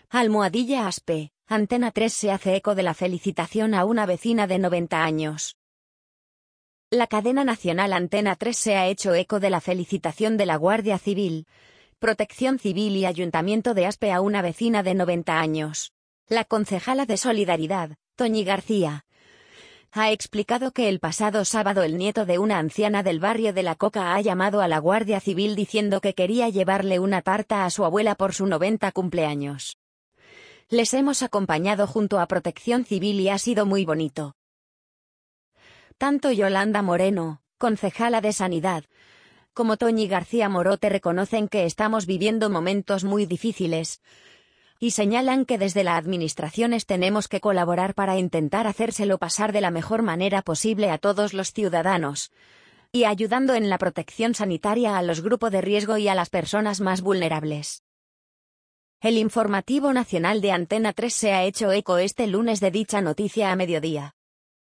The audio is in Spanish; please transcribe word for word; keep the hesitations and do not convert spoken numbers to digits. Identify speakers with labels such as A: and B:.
A: Almohadilla Aspe, Antena tres se hace eco de la felicitación a una vecina de noventa años. La cadena nacional Antena tres se ha hecho eco de la felicitación de la Guardia Civil, Protección Civil y Ayuntamiento de Aspe a una vecina de noventa años. La concejala de Solidaridad, Toñi García, ha explicado que el pasado sábado el nieto de una anciana del barrio de La Coca ha llamado a la Guardia Civil diciendo que quería llevarle una tarta a su abuela por su noventa cumpleaños. Les hemos acompañado junto a Protección Civil y ha sido muy bonito. Tanto Yolanda Moreno, concejala de Sanidad, como Toñi García Morote reconocen que estamos viviendo momentos muy difíciles y señalan que desde la administraciones tenemos que colaborar para intentar hacérselo pasar de la mejor manera posible a todos los ciudadanos y ayudando en la protección sanitaria a los grupos de riesgo y a las personas más vulnerables. El informativo nacional de Antena tres se ha hecho eco este lunes de dicha noticia a mediodía.